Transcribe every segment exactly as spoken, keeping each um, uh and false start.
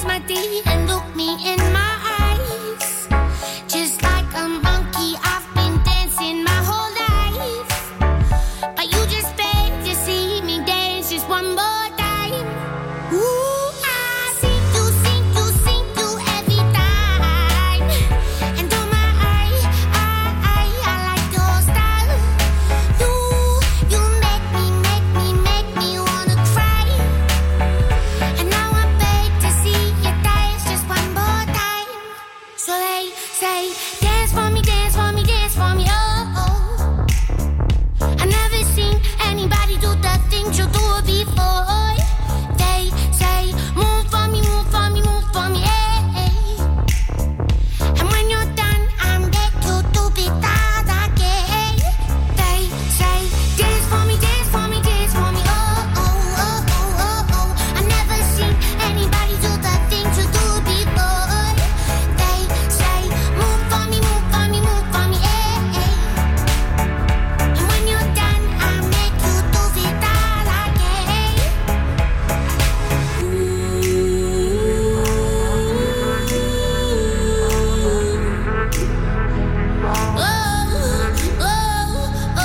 my teeth and look me in my eyes. Just like a monkey, I've been dancing my whole life. But you just beg to see me dance just one more time. Ooh, I see you, see you, see you every time. And oh my, I, I, I, I like your style. You, you make me, make me, make me wanna cry. And now I beg to see you dance just one more time. So they say, dance for me, dance for me, dance for me, oh, oh. I never seen anybody do the things you do before. They say, move for me, move for me, move for me, eh, eh. And when you're done, I'm back to do it that again. They say, dance for me, dance for me, dance for me, oh, oh, oh, oh, oh, oh. I never seen anybody do the things you do before. They say, move for me, move for me, move for me, eh, eh. And when you're done, I make you do it all again. Oh, oh, oh,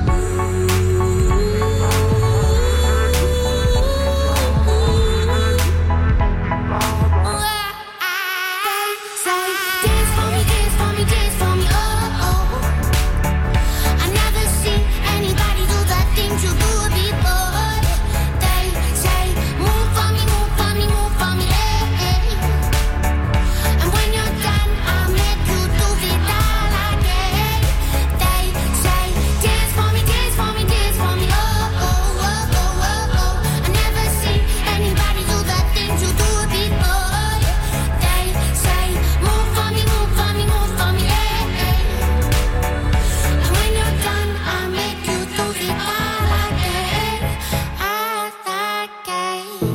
say, dance for me, dance for me, dance for me, oh, oh. I never seen anybody do the things you do before. They say, move for me, move for me, move for me, eh, eh. And when you're done, I'll make you do it all again. They say, dance for me, dance for me, dance for me, oh, oh, oh, oh, oh, oh. I never seen anybody do the things you do before. They say, move for me, move for me, move for me, eh, eh. And when you're done, I'll make you do it all again, all again.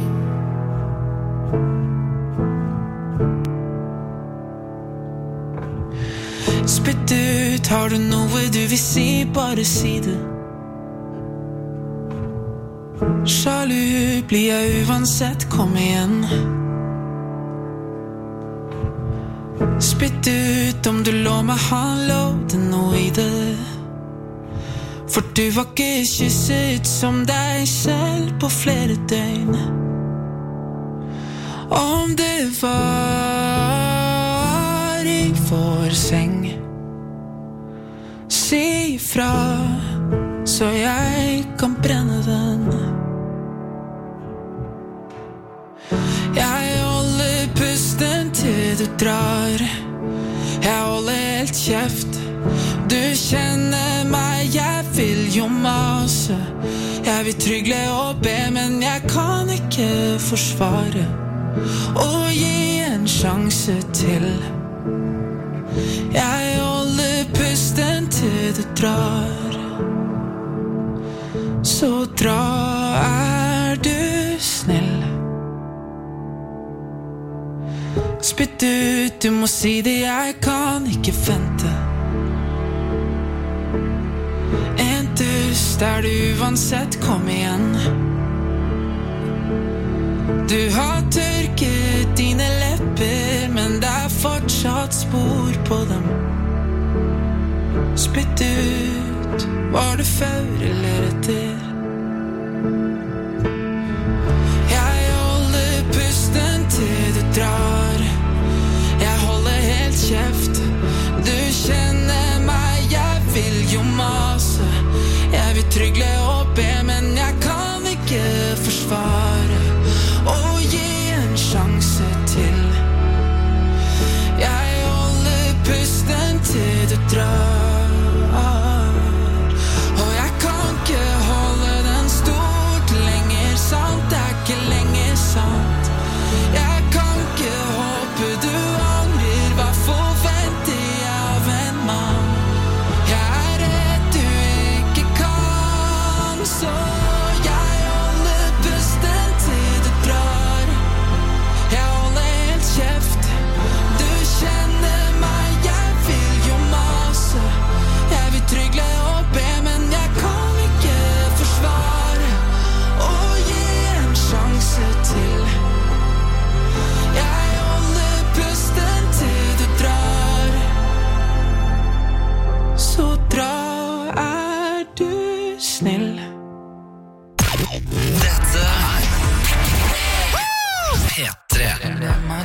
Spytt ut, har du noe du vil si, bare si det. Sjalu blir jeg uansett, kom igjen. Spytt ut om du lå meg, han lovde noe i det. For du var ikke kysset som deg selv på flere døgn. Om det var i vår seng, si ifra, så jeg kan brenne den. Jeg holder pusten til du drar. Jeg holder helt kjeft. Du kjenner meg, jeg vil jo mase. Jeg vil trygle og be, men jeg kan ikke forsvare og gi en sjanse til. Jeg holder pusten til du drar. Så dra, er du snill. Spytt ut, du må si det, jeg kan ikke vente. En dust er du uansett, kom igjen. Du har tørket dine lepper, men det er fortsatt spor på dem. Spytt ut, var det før eller etter? Jeg holder pusten til du drar. Jeg holder helt kjeft. Du kjenner meg, jeg vil jo mase. Jeg vil trygle og be, men jeg kan ikke forsvare og gi en sjanse til. Jeg holder pusten til du drar. Og jeg kan ikke holde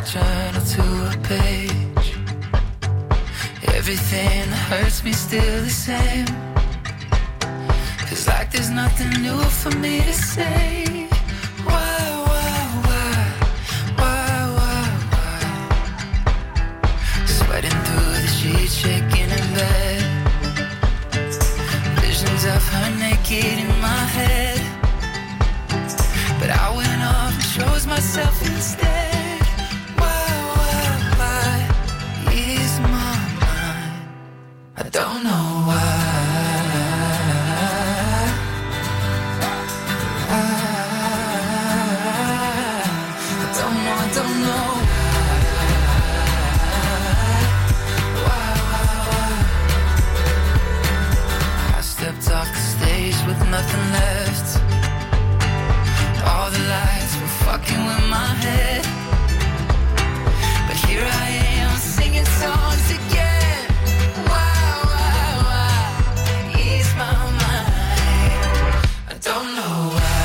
journal to a page. Everything that hurts me still the same. Feels like there's nothing new for me to say. Why, why, why, why, why, why? Sweating through the sheets, shaking in bed. Visions of her naked in my head. But I went off and chose myself instead. Why, why, why is my mind? I don't know why. I, I don't know, I don't know why, why, why. I stepped off the stage with nothing left. All the lights were fucking with my head. But here I am singing songs again. Why, why, why ease my mind? I don't know why.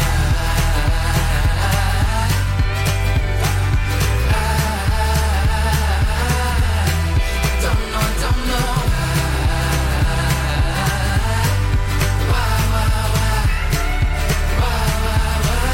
I don't know, I don't know why, why, why, why, why, why.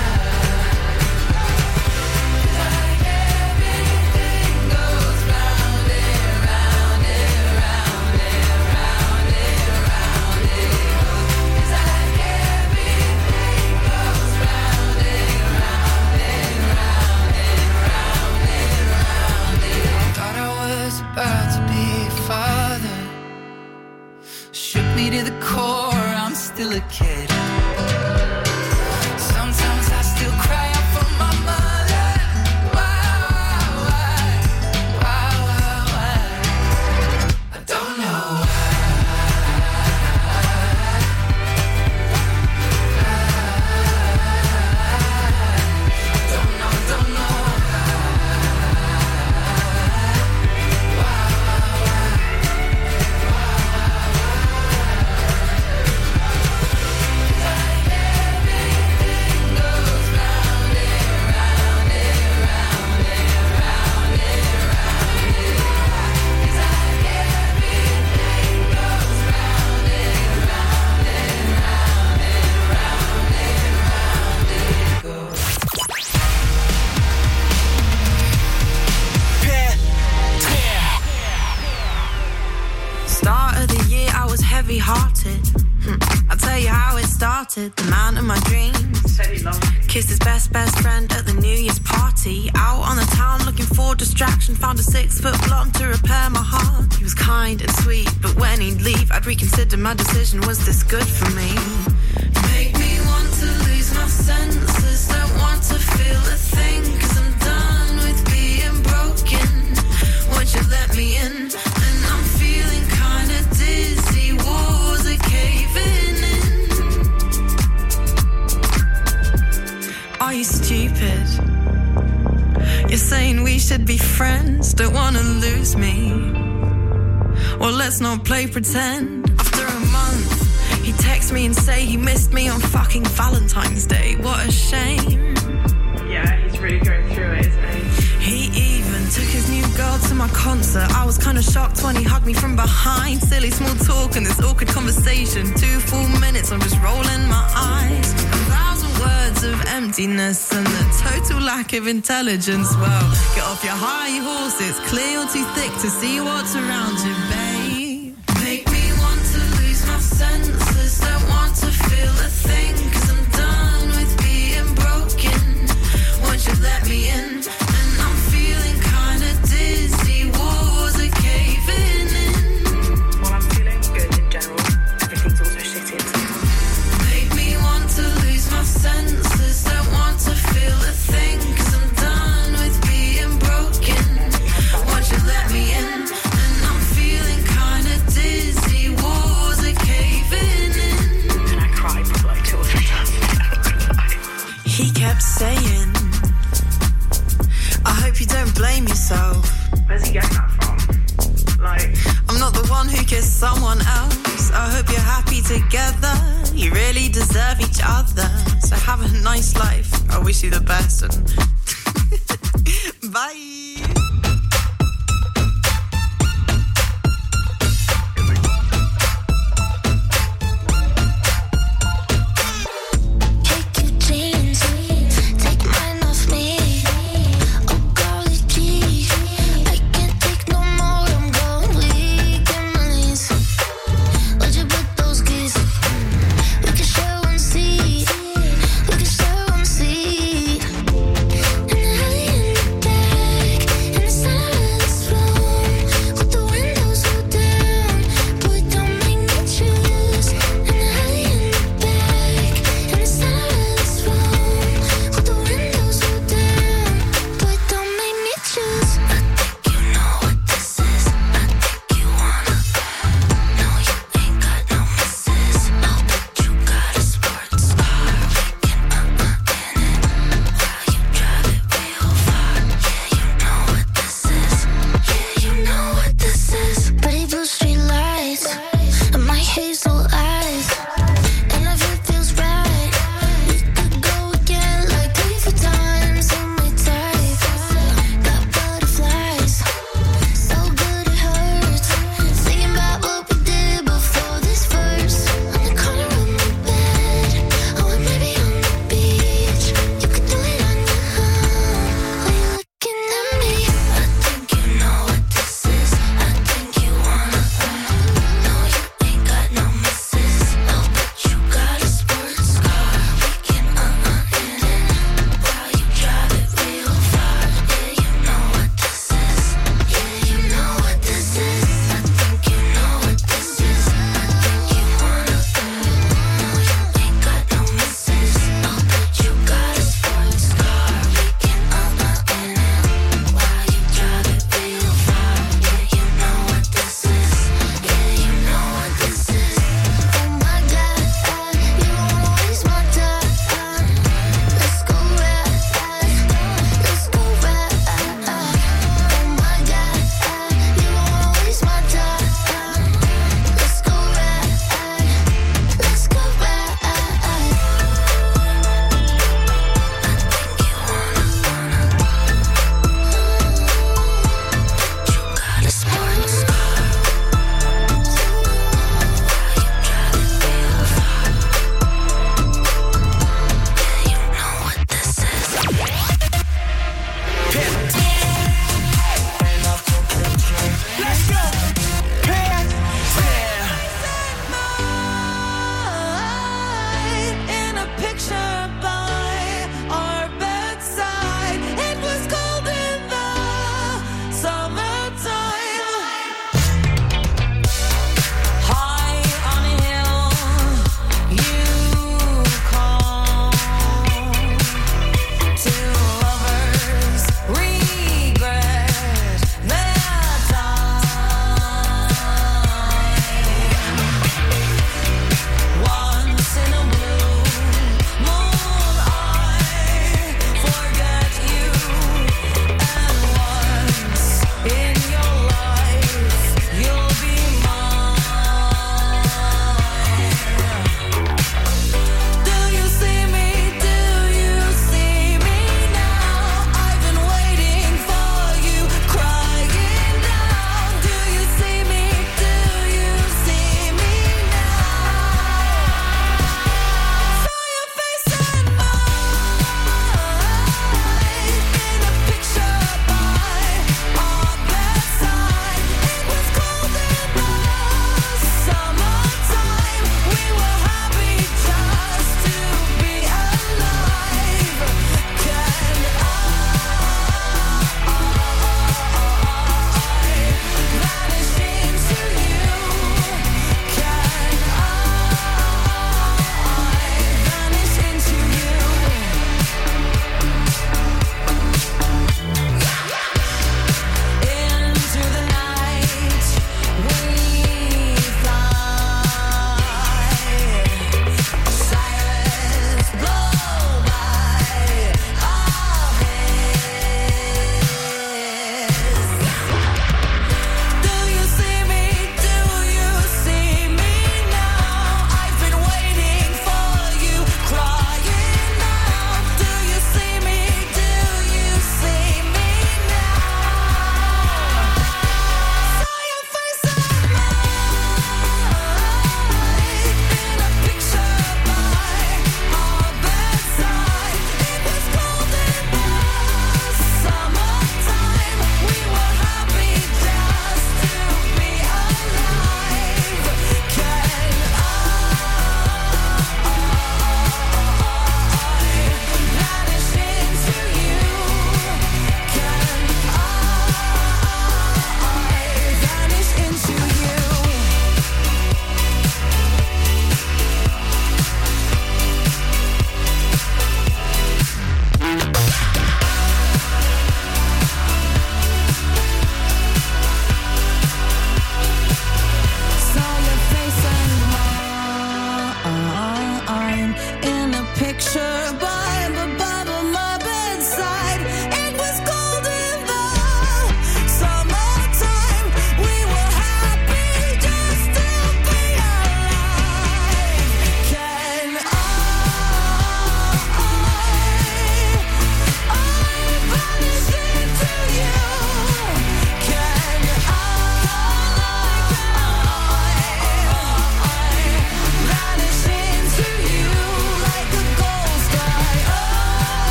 Like everything goes round and round and round and round and round it goes. It's like everything goes round and round and round and round and round it. Thought I was about to be a father. Shook me to the core, I'm still a kid. Sometimes I still cry out for my mother. Why, why, why, why, why? I don't know why. I don't know, don't know why, why, why, like everything goes round and round and round and round and round it goes. It's like everything goes round and round and round and round and round it goes. Start of the year, I was heavy-hearted. Hmm. I'll tell you how it started. The man of my dreams kissed his best, best friend at the New Year's party. Out on the town looking for distraction. Found a six-foot blonde to repair my heart. He was kind and sweet, but when he'd leave, I'd reconsider my decision. Was this good for me? Make me want to lose my senses. Don't want to feel a thing, 'cause I'm done with being broken. Won't you let me in? And I'm feeling kinda dizzy. Walls are caving in. Are you stupid? You're saying we should be friends. Don't wanna lose me. Well, let's not play pretend. After a month, he texts me and say he missed me on fucking Valentine's Day. What a shame. Yeah, he's really going through it, isn't he? He even took his new girl to my concert. I was kind of shocked when he hugged me from behind. Silly small talk and this awkward conversation. Two full minutes, I'm just rolling my eyes. A thousand words of emptiness and the total lack of intelligence. Well, get off your high horse, it's clear you're too thick to see what's around you, babe. Make me want to lose my senses. Don't want to feel a thing, 'cause I'm done with being broken. Won't you let me in? And I'm feeling kinda dizzy. Walls are caving in. Well, I'm feeling good in general. Everything's also shitty. Make me want to lose my senses. Don't want to feel a thing, 'cause I'm done with being broken. Won't you let me in? And I'm feeling kinda dizzy. Walls are caving in. And I cried probably like two or three times. He kept saying, I hope you don't blame yourself. Where's he getting that from? Like, I'm not the one who kissed someone else. I hope you're happy together. You really deserve each other. So have a nice life. I wish you the best and bye.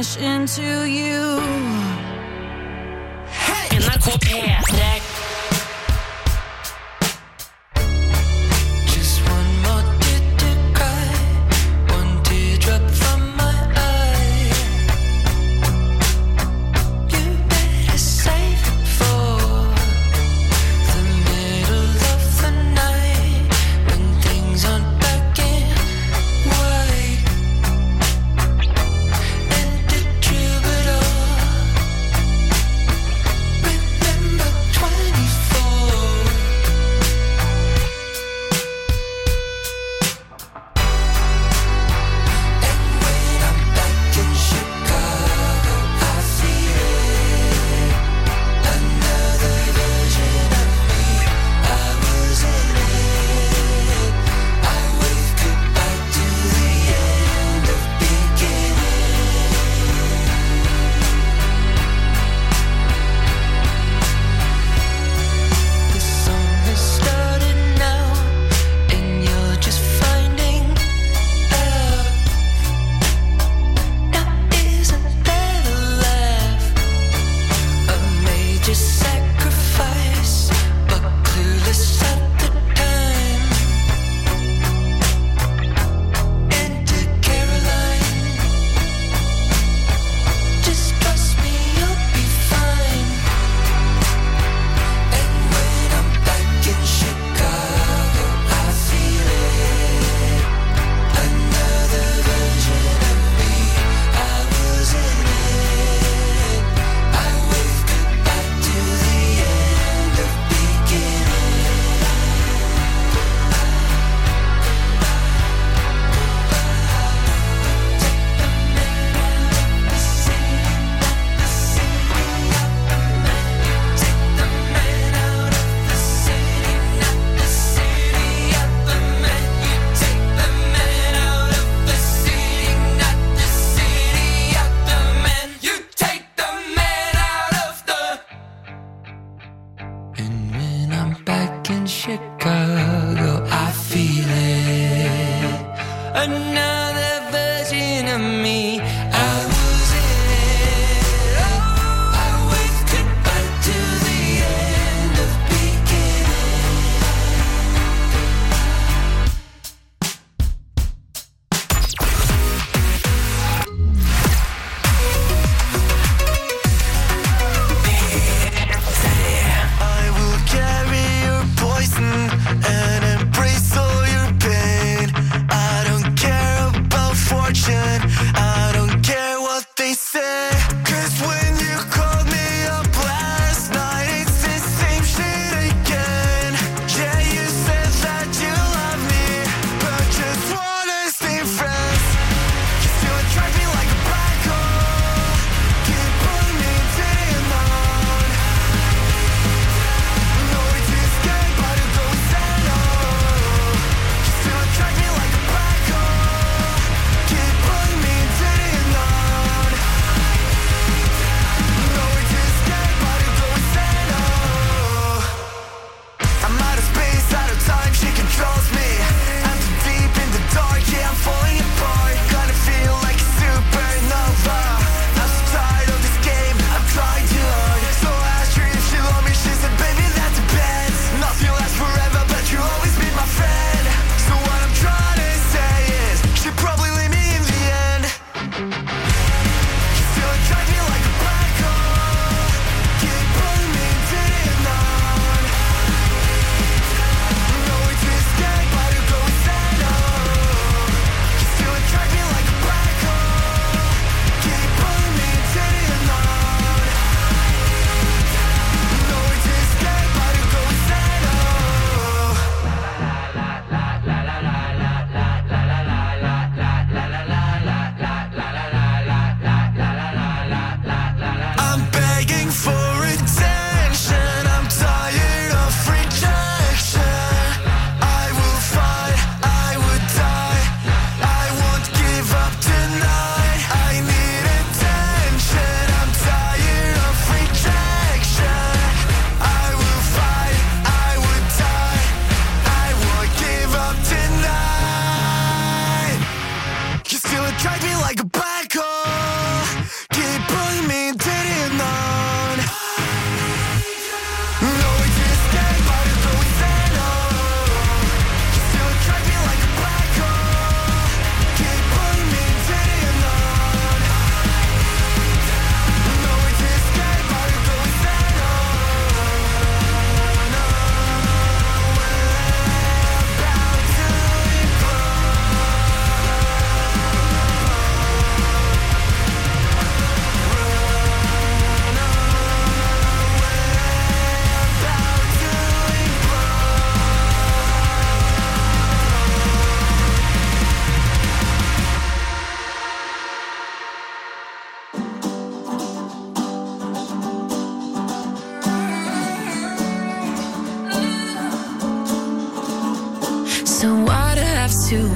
smash into you. Hey! N R K P3. Remember twice.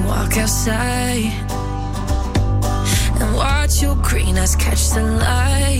walk outside and watch your green eyes catch the light.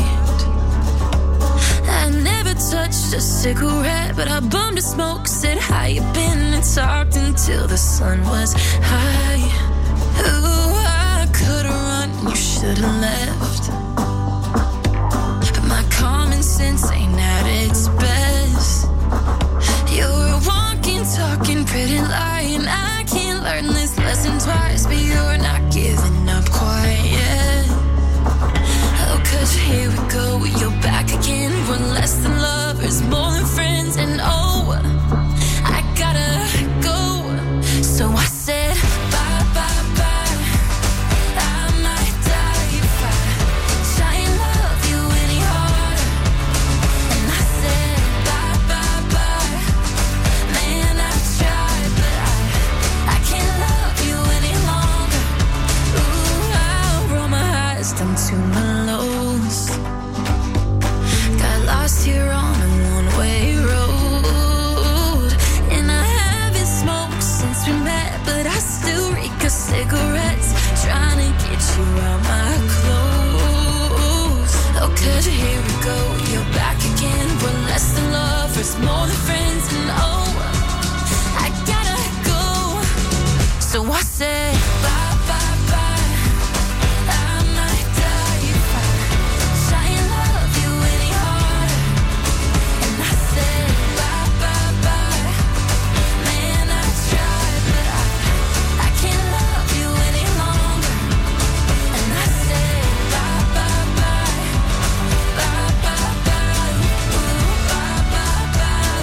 I never touched a cigarette, but I bummed a smoke, said how you been, and talked until the sun was high. Ooh, I could've run, you should've left. But my common sense ain't at its best. You're a walking, talking, pretty lying. I can't learn this lesson twice, but you're not giving up quite yet. Oh, 'cause here we go, you're back again. We're less than lovers, more than friends, and oh, I gotta go. So I said bye, bye, bye. I might die if I try and love you any harder. And I said bye, bye, bye. Man, I tried, but I, I can't love you any longer. Ooh, I'll roll my eyes down to my lows. Got lost here on a one-way road, and I haven't smoked since we met, but I still reek of cigarettes, trying to get you out my clothes. Oh, 'cause here we go, you're back again. We're less than lovers, more than friends, and oh, I gotta go. So I said bye, bye, bye. I might die if I try and love you any harder. And I said bye, bye, bye. Man, I tried, but I, I can't love you any longer. And I said bye, bye, bye. Bye, bye, bye. Ooh, bye, bye, bye.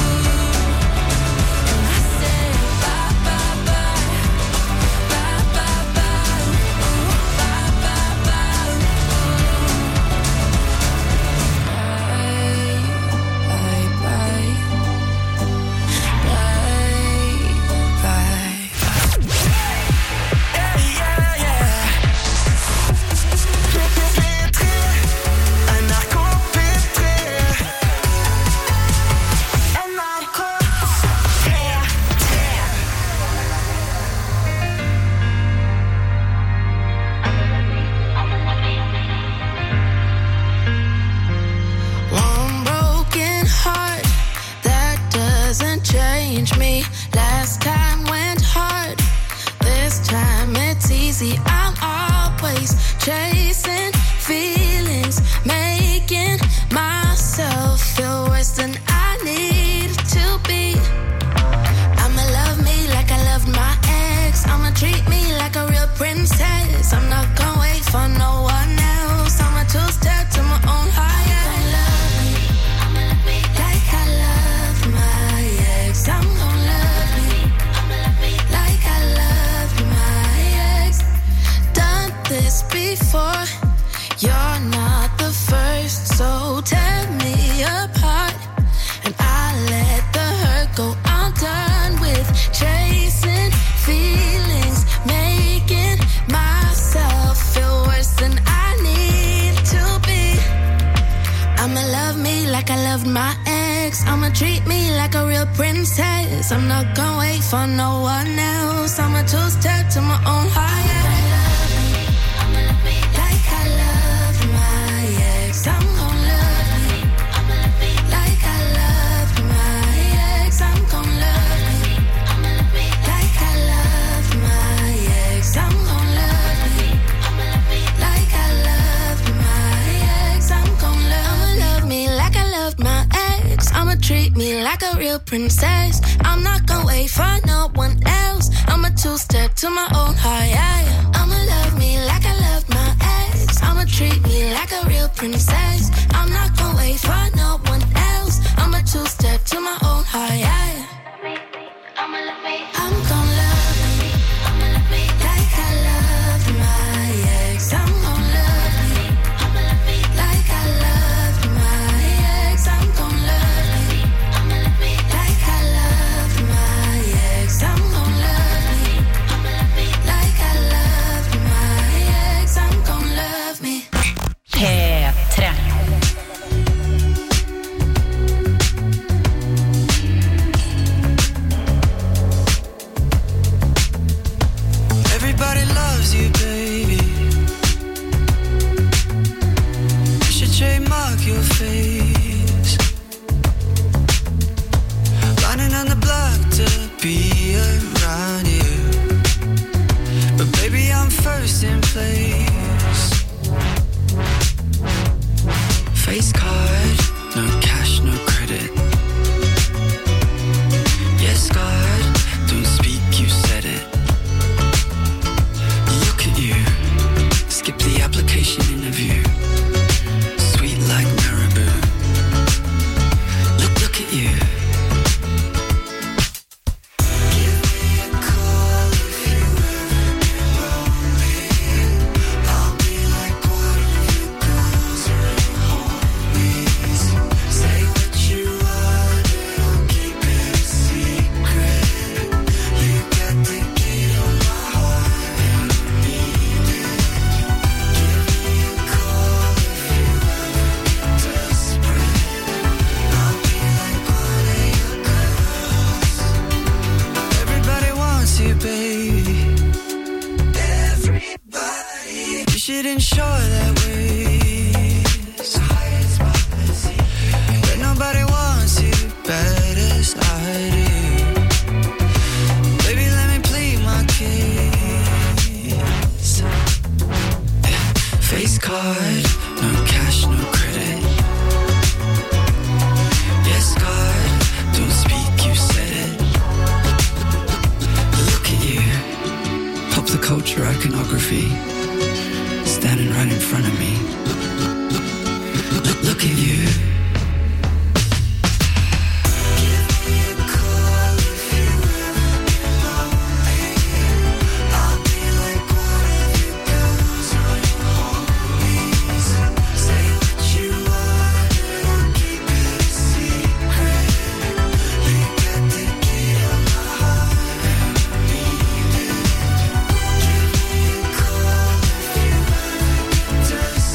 Ooh. And I said bye, bye, bye. Bye, bye, bye. Ooh, bye, bye, bye. Bye, bye, bye. Bye, bye. One broken heart, that doesn't change me. Last time went hard, this time it's easy. I'm always chasing feelings, making myself feel worse than I need to be. I'ma love me like I loved my ex. I'ma treat me like a real princess. I'm not gonna wait for no one else. I'ma two-step to my own higher. I love me, I'ma love me like I loved my ex. I'm gonna love me, I'ma love me like I loved my ex. Done this before, you're not the first, so tear me apart and I let the hurt go. I'm done with chasing feelings, making myself feel worse than I need to be. I'ma love me like I loved my ex. I'ma treat me like a real princess. I'm not gonna wait for no one else. I'ma two-step to my own higher. I love me, I'ma love me like I loved my ex. I'm gonna love me, I'ma love me like I loved my ex. I'm gonna love me, I'ma love me like I loved my ex. I'm gonna love me, I'ma love me like I loved my ex. I'm gonna love, I'ma love me like I loved my ex. I'ma treat me like a real princess. I'm not gonna wait for no one else. I'ma two-step to my own higher. I'ma love me like I loved my ex. I'ma treat me like a real princess. I'm not gonna wait for no one else. I'ma two-step to my own higher. I'm gonna love me, I'ma love me like I loved my ex. I'm gonna love me, I'ma love me like I loved my ex. I'm gonna love me, I'ma love me like I loved my ex. I'm gonna love me, I'ma love me like I loved my ex. I'm gonna love me. P tre. bad as I do. Baby, let me plead my case. Face card, no cash, no credit. Yes, God, don't speak, you said it. Look at you, pop the culture iconography, standing right in front of me. Look, look at you. Just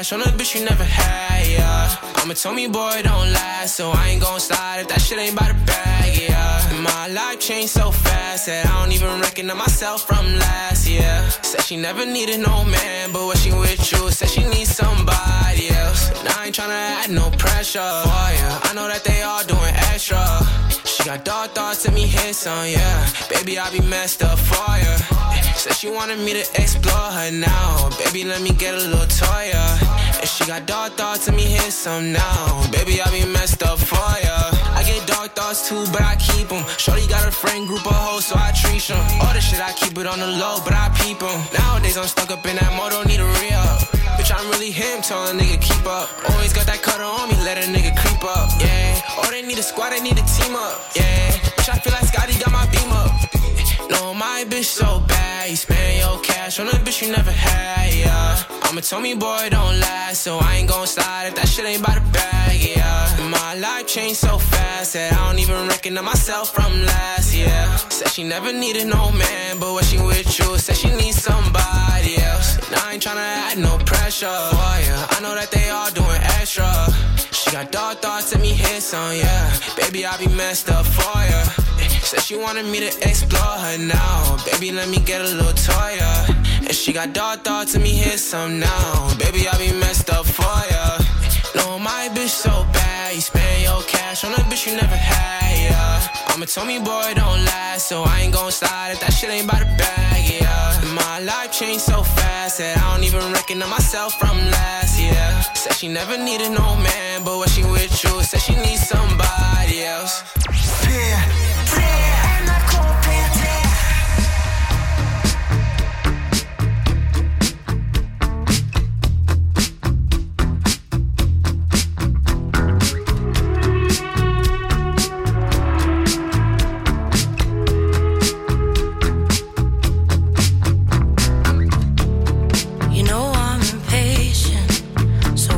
cash on a bitch you never had, yeah. Mama told me, boy, don't last, so I ain't gon' slide if that shit ain't by the bag, yeah. My life changed so fast that I don't even recognize myself from last year. Said she never needed no man, but when she with you, said she needs somebody else. And I ain't tryna add no pressure for you. I know that they all doing extra. She got dark thoughts, let me hit some, yeah. Baby, I be messed up for you. Said she wanted me to explore her now. Baby, let me get a little toy, yeah. And she got dark thoughts, let me hit some now. Baby, I be messed up for ya. I get dark thoughts too, but I keep them. Shorty got a friend group of hoes, so I treat them. All the shit, I keep it on the low, but I peep them. Nowadays, I'm stuck up in that mode, don't need a re-up. Bitch, I'm really him, tell a nigga keep up. Always got that cutter on me, let a nigga creep up, yeah. Or they need a squad, they need a team up, yeah. Bitch, I feel like Scotty got my beam up. No, my bitch so bad, you spend your cash on a bitch you never had, yeah. Mama told me, boy, don't last, so I ain't gon' slide if that shit ain't by the bag, yeah. My life changed so fast that I don't even recognize myself from last year. Said she never needed no man, but when she with you, said she needs somebody else. And I ain't tryna add no pressure for ya. I know that they all doing extra. She got dark thoughts, let me hit some, yeah. Baby, I be messed up for ya. Said she wanted me to explore her now. Baby, let me get a little toy, yeah. And she got dark thoughts, let me hit some now. Baby, I be messed up for ya. No, my bitch so bad, you spend your cash on a bitch you never had, yeah. Mama told me, boy, don't last, so I ain't gon' slide if that shit ain't by the bag, yeah. My life changed so fast that I don't even recognize myself from last year. Said she never needed no man, but when she with you, said she needs somebody else. Yeah.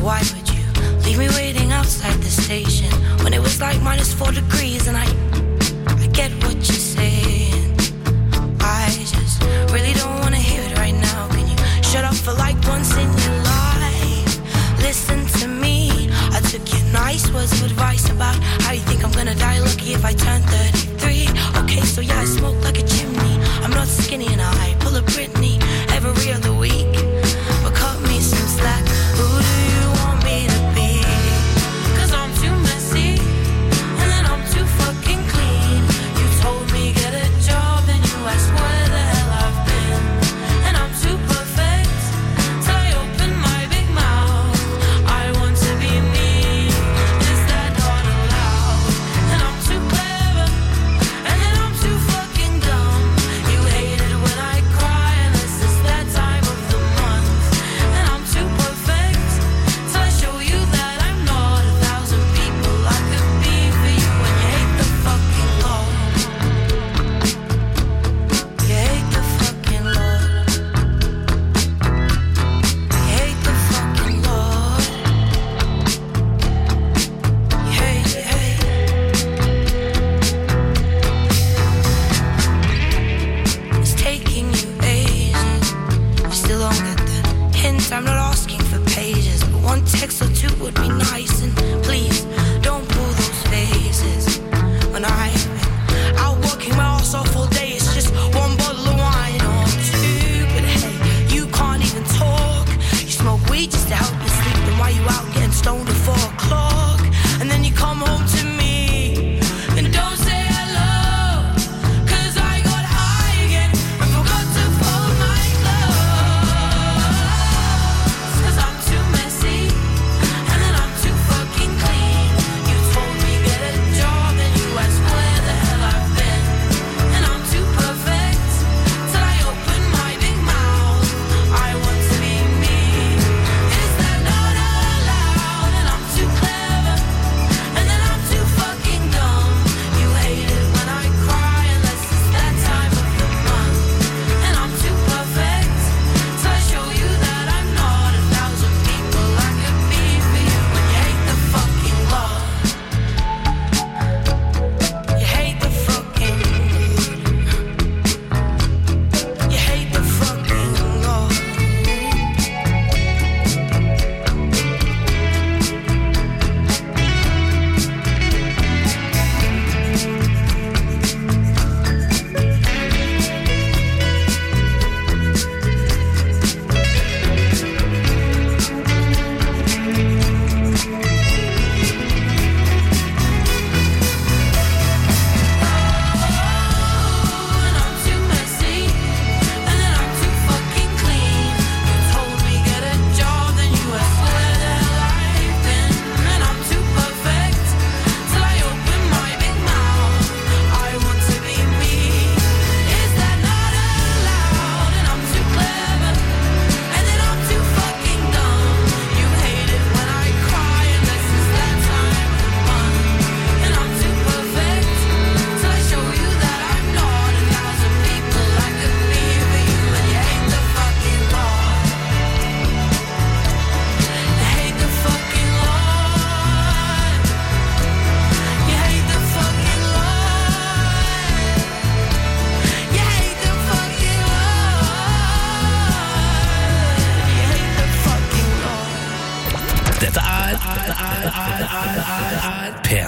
When it was like minus four degrees and I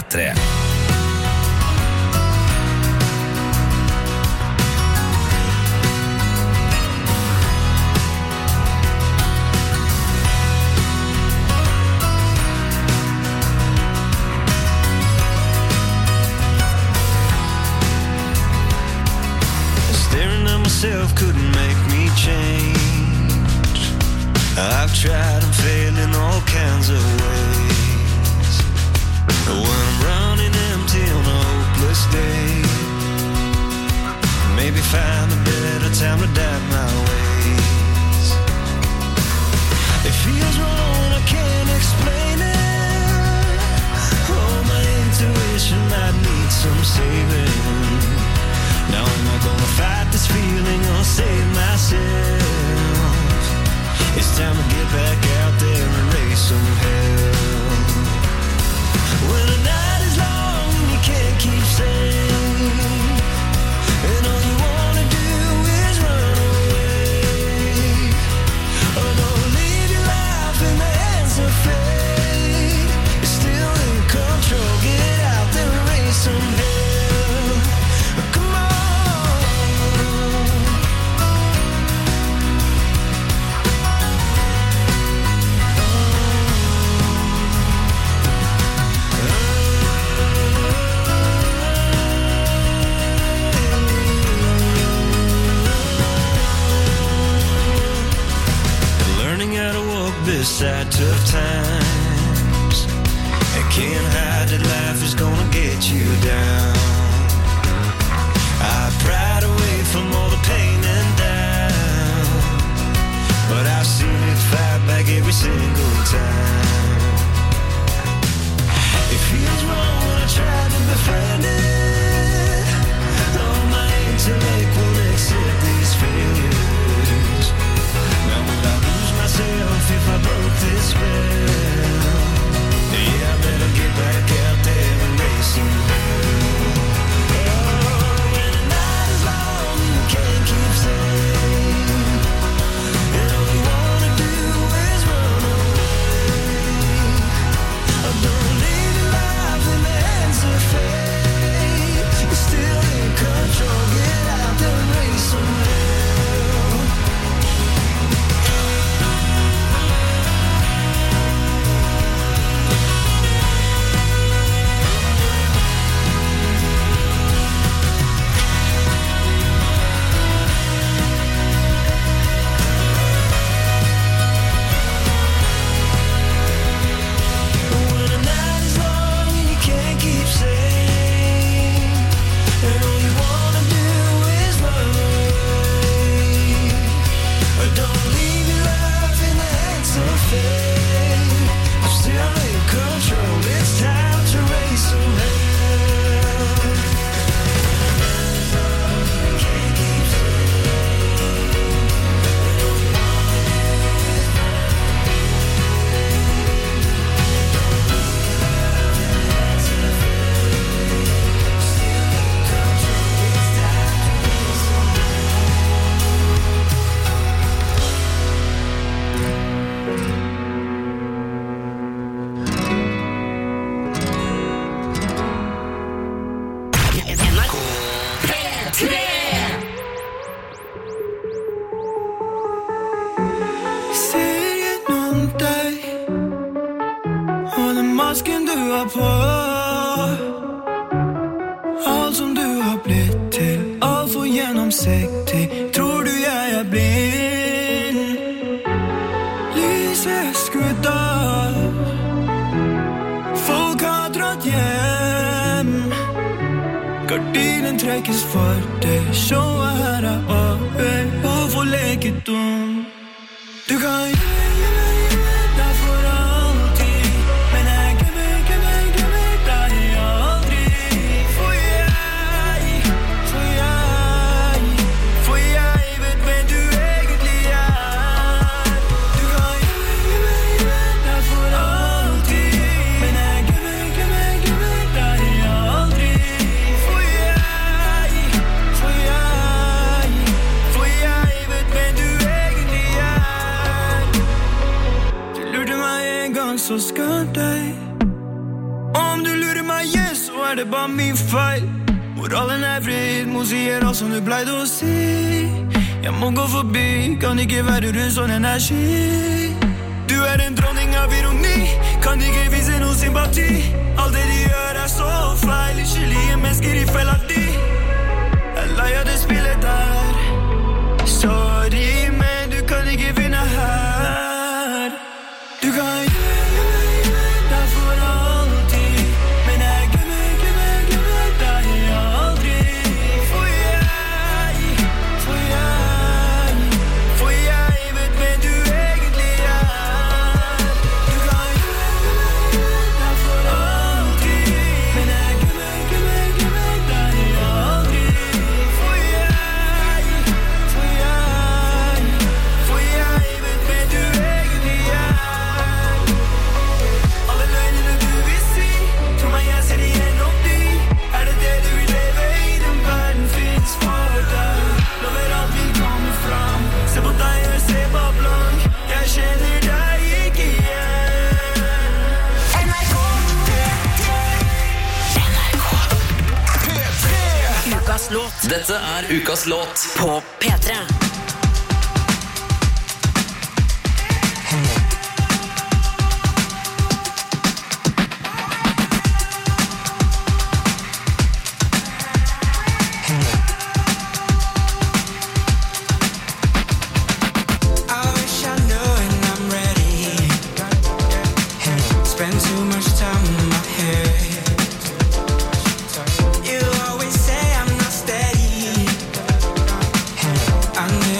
tre. Staring at myself couldn't make me change. I've tried and failed in all kinds of ways. When I'm running empty on a hopeless day, maybe find a better time to doubt my ways. It feels wrong, I can't explain it. Oh, my intuition might need some saving. Now am I gonna fight this feeling or save myself? It's time to get back out there and raise some hell. When the night is long and you can't keep staying, and all you wanna do is run away. Oh, don't leave your life in the hands of fate. You're still in control, get out there and raise some hell. Beside tough times, I can't hide that life is gonna get you down. I pried away from all the pain and doubt, but I've seen it fight back every single time. It feels wrong when I try to befriend it. Oh, my intellect won't accept these failures. Now would I lose myself if I broke this spell? Yeah, I better get back out there and raise some hell. Oh, when the night is long and you can't keep staying, and all you wanna do is run away. Oh, don't leave your life in the hands of fate. You're still in control, get out there and raise some hell. Så skal deg. Om du lurer meg hjem er det bare min feil. Moralen er fred, må sier alt som du pleide å si. Jeg må gå forbi, kan ikke være rundt sånn energi. Du er en dronning av ironi, kan ikke vise noe sympati. Alt det de gjør er så feil, skyldige mennesker i fella di. Jeg er lei av det spillet der. Sorry, men du kan ikke vinne her. Du kan gjøre det for alltid, men jeg glemmer, glemmer, glemmer deg aldri. For jeg, for jeg, for jeg vet hvem du egentlig er. Du kan gjøre det for alltid, men jeg glemmer, glemmer, glemmer deg aldri. For jeg, for jeg, for jeg vet hvem du egentlig er. Alle løgnene du vil si, tror meg jeg ser igjennom de. Er det det du vil leve i, den verden finnes for deg. Lover alt vil komme fram, se på deg og se på blank. Jeg kjenner deg ikke igjen. N R K Ukas låt Dette er ukas låt. på P tre. I wish I knew and I'm ready. Spend too much time in my head. You always say I'm not steady. I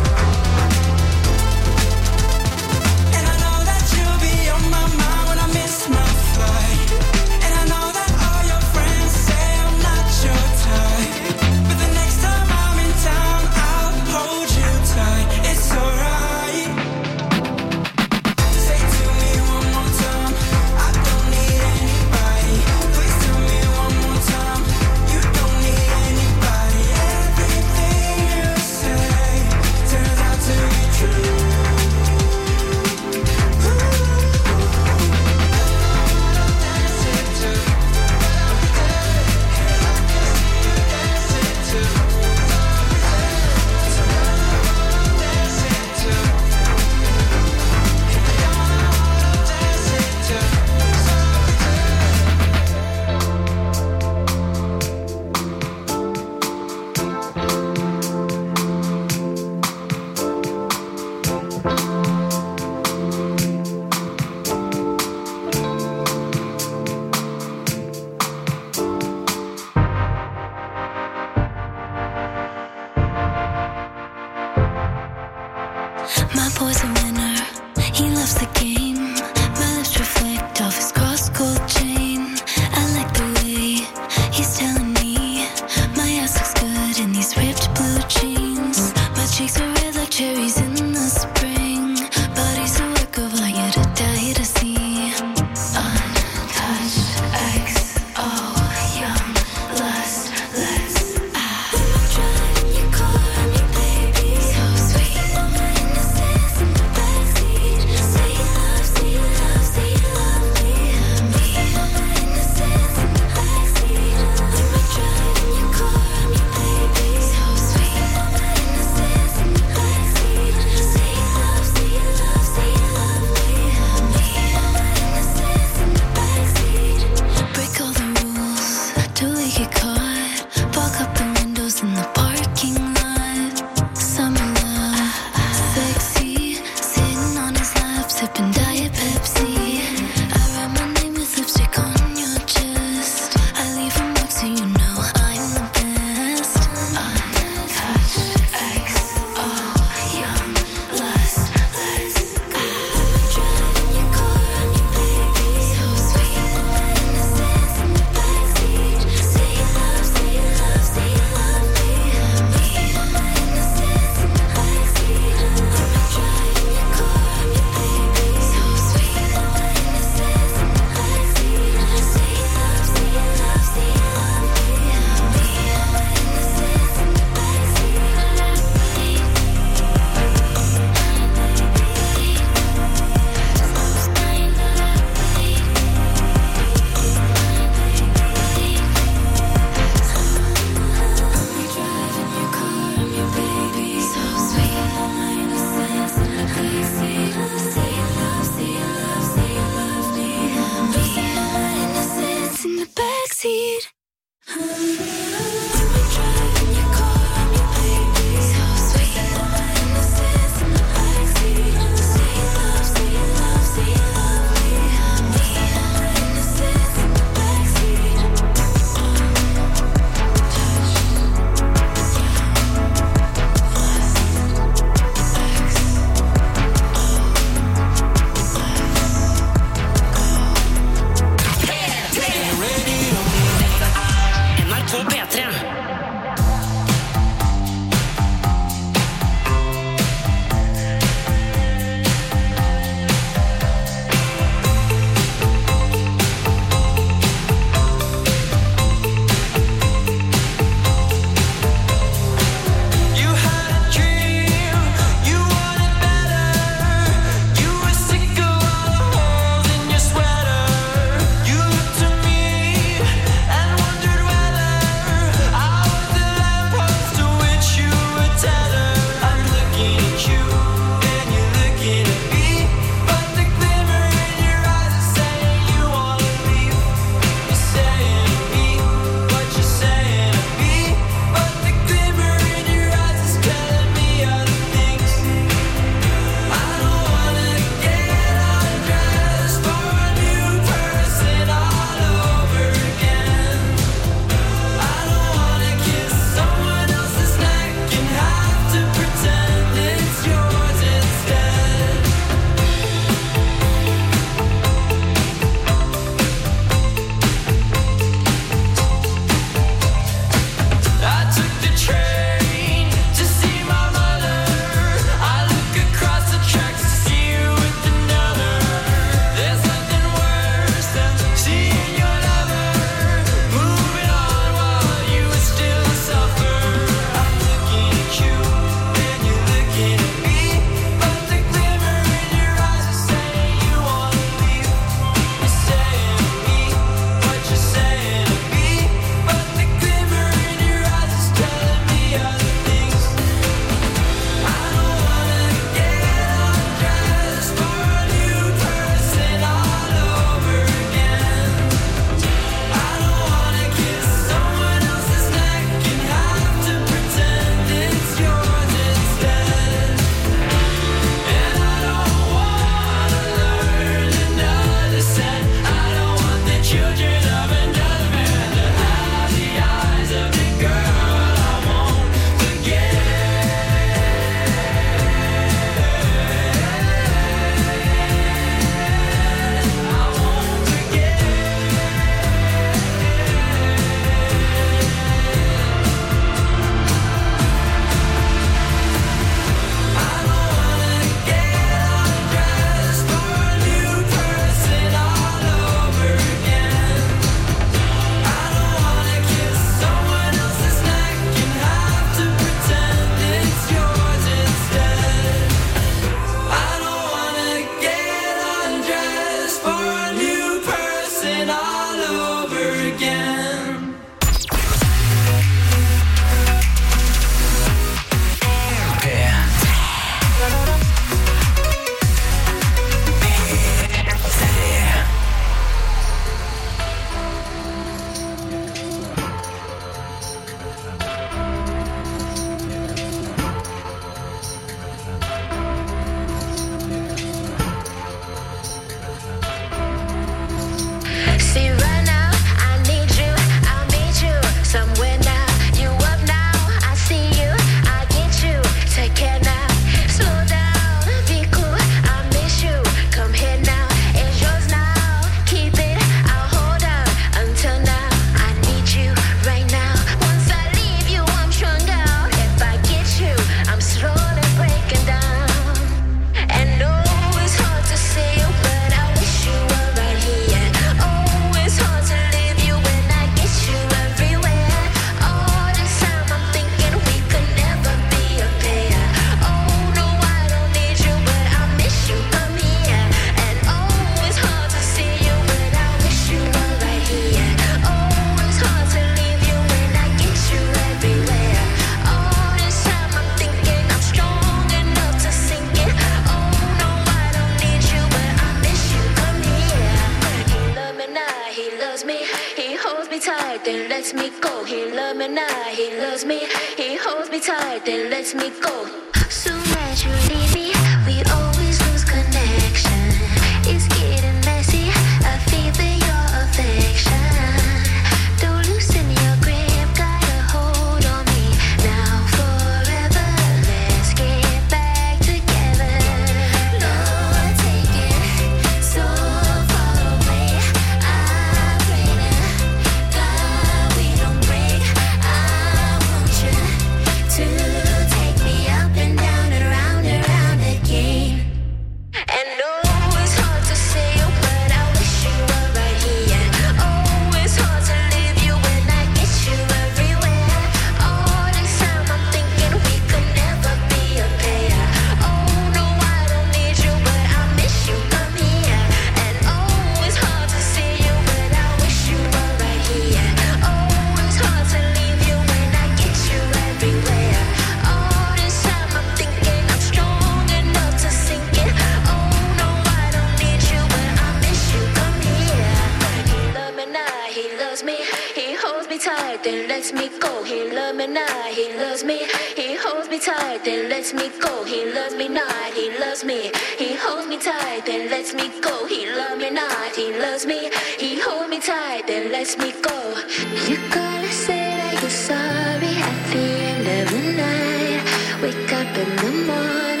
he loves me. He holds me tight, then lets me go. He loves me now, he loves me. He holds me tight, then lets me go. Soon as you leave me, we always lose connection. It's getting messy, I feel for your affection. Don't loosen your grip, got a hold on me. Now forever, let's get back together. Lord, take it so far away. I pray to God we don't break. I want you to take me up and down and round and round again. And oh, it's hard to say, but I wish you were right here. Oh, it's hard to leave you when I get you everywhere. All this time I'm thinking we could never be a pair. Oh, no, I don't need you, but I miss you, come here. And oh, it's hard to see you, but I wish you were right here. Oh, it's hard to leave you when I get you everywhere. All this time I'm thinking I'm strong enough to sink it. Oh, no, I don't need you, but I miss you, come here. He loves me now, he loves me. He holds me tight, then lets me go. He loves me now, he loves me. He holds me tight, then lets me go. He loves me not, he loves me. He holds me tight, then lets me go. He loves me not, he loves me. He holds me tight, then lets me go. You gotta say that you're sorry at the end of the night. Wake up in the morning.